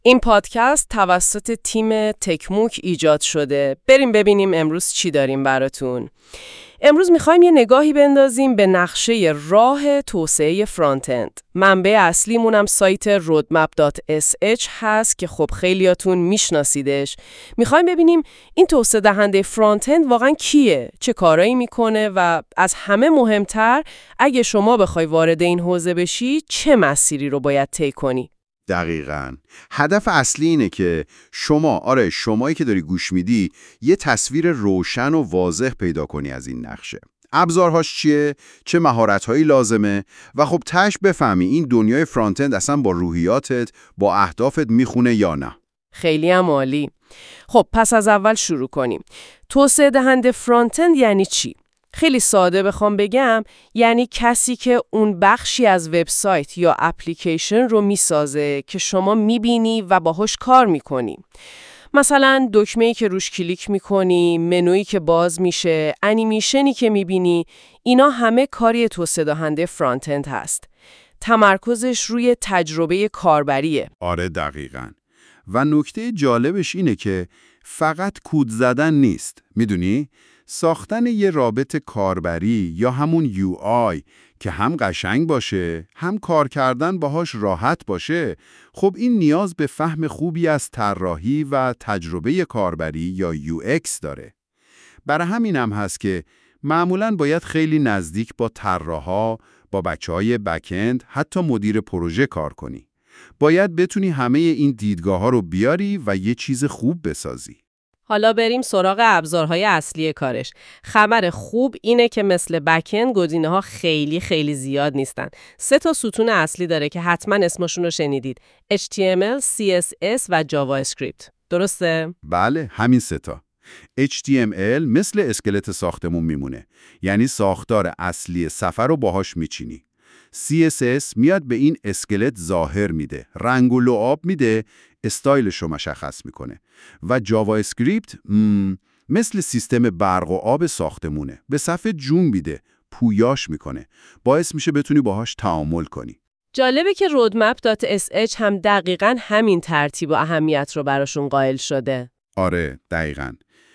این پادکست توسط تیم تکموک ایجاد شده. بریم ببینیم امروز چی داریم براتون. امروز میخوایم یه نگاهی بندازیم به نقشه راه توسعه فرانت اند. منبع اصلیمونم سایت roadmap.sh هست که خب خیلیاتون میشناسیدش. میخوایم ببینیم این توسعه دهنده فرانت اند واقعا کیه، چه کارایی میکنه و از همه مهمتر اگه شما بخوای وارد این حوزه بشی چه مسیری رو باید طی کنی. دقیقاً. هدف اصلی اینه که شمایی که داری گوش میدی یه تصویر روشن و واضح پیدا کنی از این نقشه. ابزارهاش چیه؟ چه مهارت‌هایی لازمه؟ و خب تهش بفهمی این دنیای فرانت اند اصلا با روحیاتت، با اهدافت میخونه یا نه. خیلی هم عالی. خب پس از اول شروع کنیم. توسعه دهنده فرانت اند یعنی چی؟ خیلی ساده بخوام بگم یعنی کسی که اون بخشی از وبسایت یا اپلیکیشن رو میسازه که شما میبینی و باهاش کار میکنی. مثلا دکمه‌ای که روش کلیک میکنی، منویی که باز میشه، انیمیشنی که میبینی، اینا همه کاری توسعه دهنده فرانت اند هست. تمرکزش روی تجربه کاربریه. آره دقیقاً. و نکته جالبش اینه که فقط کد زدن نیست. میدونی؟ ساختن یه رابط کاربری یا همون UI که هم قشنگ باشه، هم کار کردن باهاش راحت باشه، خب این نیاز به فهم خوبی از طراحی و تجربه کاربری یا UX داره. برای همینم هست که معمولاً باید خیلی نزدیک با طراحا، با بچه‌های بک‌اند، حتی مدیر پروژه کار کنی. باید بتونی همه این دیدگاه‌ها رو بیاری و یه چیز خوب بسازی. حالا بریم سراغ ابزارهای اصلی کارش. خبر خوب اینه که مثل بک‌اند گزینه‌ها خیلی زیاد نیستن. 3 تا ستون اصلی داره که حتما اسمشون رو شنیدید. HTML، CSS و جاوا اسکریپت. درسته؟ بله، همین 3 تا. HTML مثل اسکلت ساختمون میمونه. یعنی ساختار اصلی صفحه رو باهاش میچینی. CSS میاد به این اسکلت ظاهر میده، رنگ و لعاب میده، استایلش رو مشخص میکنه. و جاوا اسکریپت مثل سیستم برق و آب ساختمونه، به صفحه جون میده، پویاش میکنه، باعث میشه بتونی باهاش تعامل کنی. جالبه که roadmap.sh هم دقیقاً همین ترتیب و اهمیت رو براشون قائل شده. آره دقیقاً.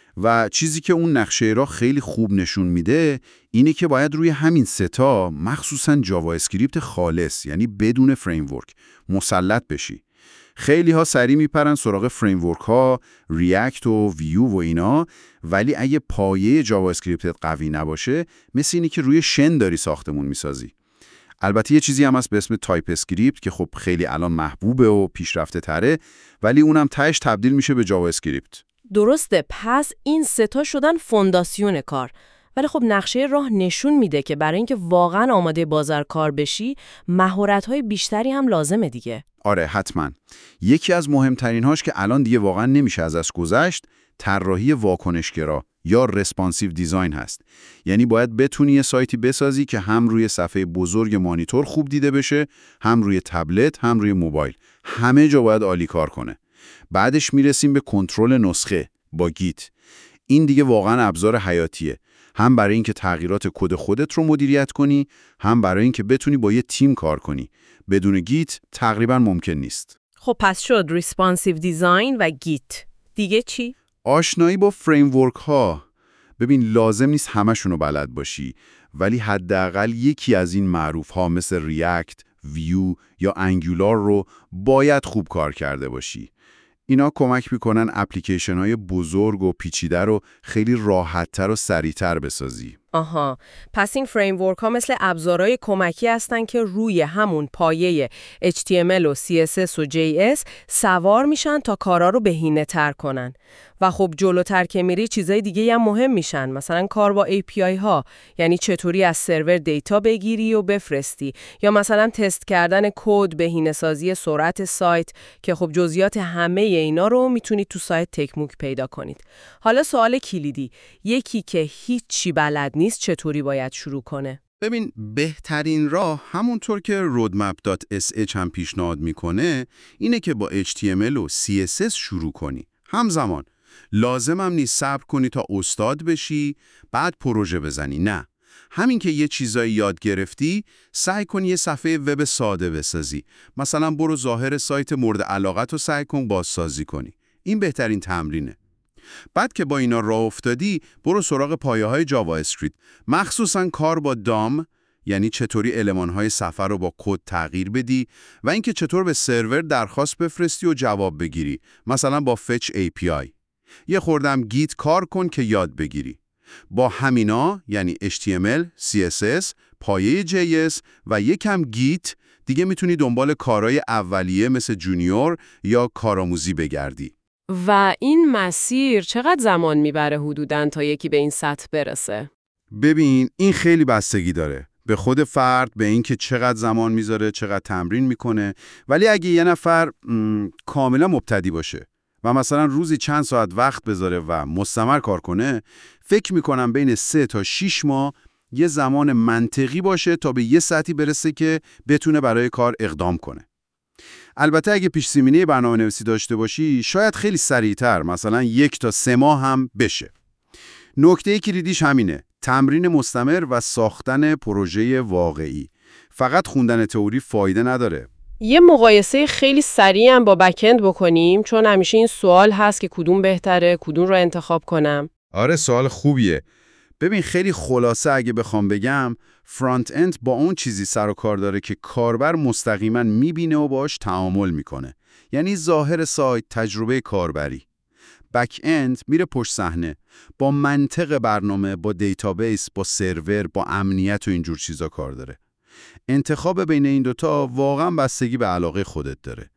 و چیزی که اون نقشه را خیلی خوب نشون میده اینه که باید روی همین 3 تا، مخصوصاً جاوا اسکریپت خالص، یعنی بدون فریم ورک، مسلط بشی. خیلی ها سریع میپرن سراغ فریم ورک ها، ریاکت و ویو و اینا، ولی اگه پایه جاوا اسکریپت قوی نباشه، مثل اینی که روی شن داری ساختمون میسازی. البته یه چیزی هم هست به اسم تایپ اسکریپت که خب خیلی الان محبوبه و پیشرفته تره، ولی اونم تهش تبدیل میشه به جاوا اسکریپت. درسته، پس این 3 تا شدن فونداسیون کار. ولی خب نقشه راه نشون میده که برای اینکه واقعا آماده بازار کار بشی، مهارت‌های بیشتری هم لازمه دیگه. آره حتما. یکی از مهمترین‌هاش که الان دیگه واقعا نمیشه ازش گذشت، طراحی واکنشگرا یا ریسپانسیو دیزاین هست. یعنی باید بتونی یه سایتی بسازی که هم روی صفحه بزرگ مانیتور خوب دیده بشه، هم روی تبلت، هم روی موبایل. همه جا باید عالی کار کنه. بعدش میرسیم به کنترل نسخه با گیت. این دیگه واقعا ابزار حیاتیه. هم برای اینکه تغییرات کد خودت رو مدیریت کنی، هم برای اینکه بتونی با یه تیم کار کنی. بدون گیت تقریبا ممکن نیست. خب پس شد ریسپانسیو دیزاین و گیت. دیگه چی؟ آشنایی با فریم ورک ها. ببین لازم نیست همشونو بلد باشی، ولی حداقل یکی از این معروف ها مثل ریاکت، ویو یا انگولار رو باید خوب کار کرده باشی. اینا کمک میکنن اپلیکیشن های بزرگ و پیچیده رو خیلی راحت‌تر و سریع‌تر بسازی. آها، پس این فریم ورک ها مثل ابزارهای کمکی هستن که روی همون پایه HTML و CSS و JS سوار میشن تا کارا رو بهینه‌تر کنن. و خب جلوتر که میری چیزای دیگه هم مهم میشن، مثلا کار با API ها، یعنی چطوری از سرور دیتا بگیری و بفرستی، یا مثلا تست کردن کد، بهینه‌سازی سرعت سایت، که خب جزئیات همه اینا رو میتونید تو سایت تکموک پیدا کنید. حالا سوال کلیدی، یکی که هیچی بلد نیست چطوری باید شروع کنه؟ ببین بهترین راه همونطور که roadmap.sh هم پیشنهاد میکنه اینه که با HTML و CSS شروع کنی. همزمان لازم هم نیست صبر کنی تا استاد بشی بعد پروژه بزنی. نه، همین که یه چیزایی یاد گرفتی، سعی کن یه صفحه وب ساده بسازی. مثلا برو ظاهر سایت مورد علاقت رو سعی کن بازسازی کنی. این بهترین تمرینه. بعد که با اینا راه افتادی، برو سراغ پایه‌های جاوا اسکریپت. مخصوصاً کار با دام، یعنی چطوری المان‌های صفحه رو با کد تغییر بدی و اینکه چطور به سرور درخواست بفرستی و جواب بگیری، مثلا با فچ API. یه خوردم گیت کار کن که یاد بگیری. با همینا، یعنی HTML، CSS، پایه JS و یکم گیت، دیگه میتونی دنبال کارهای اولیه مثل جونیور یا کارآموزی بگردی. و این مسیر چقدر زمان میبره حدوداً تا یکی به این سطح برسه؟ ببین، این خیلی بستگی داره. به خود فرد، به این که چقدر زمان میذاره، چقدر تمرین میکنه. ولی اگه یه نفر کاملا مبتدی باشه و مثلا روزی چند ساعت وقت بذاره و مستمر کار کنه، فکر میکنم بین 3 تا 6 ماه یه زمان منطقی باشه تا به یه سطحی برسه که بتونه برای کار اقدام کنه. البته اگه پیش زمینه برنامه‌نویسی داشته باشی، شاید خیلی سریعتر، مثلا 1 تا 3 ماه هم بشه. نکته کلیدیش همینه: تمرین مستمر و ساختن پروژه واقعی. فقط خوندن تئوری فایده نداره. یه مقایسه خیلی سریع هم با بک‌اند بکنیم، چون همیشه این سوال هست که کدوم بهتره، کدوم رو انتخاب کنم. آره، سوال خوبیه. ببین، خیلی خلاصه اگه بخوام بگم، فرانت اند با اون چیزی سر و کار داره که کاربر مستقیما میبینه و باش تعامل میکنه. یعنی ظاهر سایت، تجربه کاربری. بک اند میره پشت صحنه، با منطق برنامه، با دیتابیس، با سرور، با امنیت و اینجور چیزا کار داره. انتخاب بین این دوتا واقعا بستگی به علاقه خودت داره.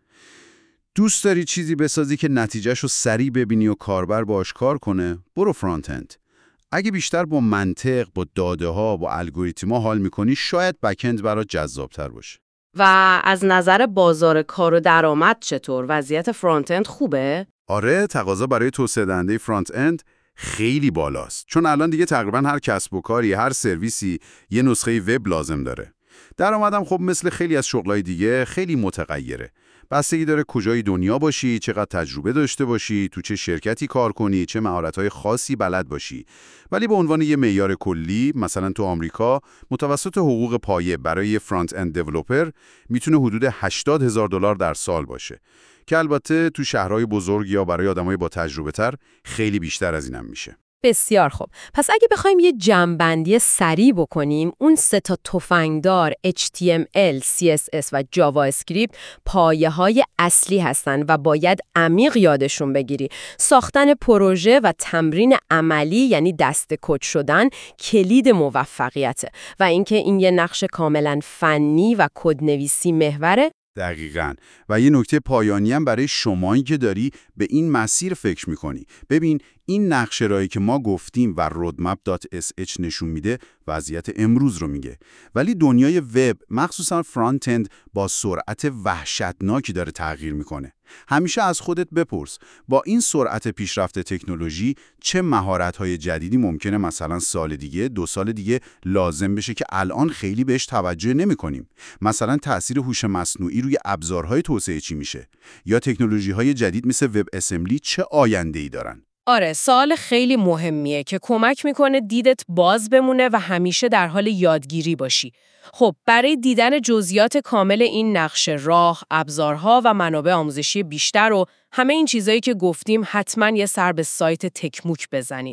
دوست داری چیزی بسازی که نتیجهشو سریع ببینی و کاربر باش کار کنه، برو فرانت اند. اگه بیشتر با منطق، با داده ها، با الگوریتما حال میکنی، شاید بک اند برات جذابتر باشه. و از نظر بازار کار و درآمد چطور؟ وضعیت فرانت اند خوبه؟ آره، تقاضا برای توسعه دهنده فرانت اند خیلی بالاست، چون الان دیگه تقریبا هر کسب و کاری، هر سرویسی یه نسخه وب لازم داره. درآمدم خب مثل خیلی از شغلای دیگه خیلی متغیره. بستگی داره کجای دنیا باشی، چقدر تجربه داشته باشی، تو چه شرکتی کار کنی، چه مهارت‌های خاصی بلد باشی. ولی به عنوان یه معیار کلی، مثلا تو آمریکا متوسط حقوق پایه برای فرانت اند دیولپر میتونه حدود $80,000 در سال باشه، که البته تو شهرهای بزرگ یا برای آدمای با تجربه تر خیلی بیشتر از اینم میشه. بسیار خوب. پس اگه بخوایم یه جمع‌بندی سریع بکنیم، اون 3 تا تفنگدار HTML، CSS و جاوا اسکریپت پایه‌های اصلی هستن و باید عمیق یادشون بگیری. ساختن پروژه و تمرین عملی، یعنی دست کد شدن، کلید موفقیته و اینکه این یه نقش کاملا فنی و کدنویسی محوره. دقیقاً. و یه نکته پایانی هم برای شمایی که داری به این مسیر فکر میکنی. ببین، این نقشه رایی که ما گفتیم و roadmap.sh نشون میده وضعیت امروز رو میگه. ولی دنیای وب، مخصوصا فرانت اند، با سرعت وحشتناکی داره تغییر میکنه. همیشه از خودت بپرس، با این سرعت پیشرفت تکنولوژی چه مهارت‌های جدیدی ممکنه مثلا سال دیگه، 2 سال دیگه لازم بشه که الان خیلی بهش توجه نمی‌کنیم. مثلا تأثیر هوش مصنوعی روی ابزارهای توسعه چی میشه؟ یا تکنولوژی‌های جدید مثل وب اسمبلی چه آینده‌ای دارن؟ آره، سوال خیلی مهمیه که کمک میکنه دیدت باز بمونه و همیشه در حال یادگیری باشی. خب، برای دیدن جزئیات کامل این نقشه راه، ابزارها و منابع آموزشی بیشتر و همه این چیزایی که گفتیم، حتما یه سر به سایت تکموک بزنید.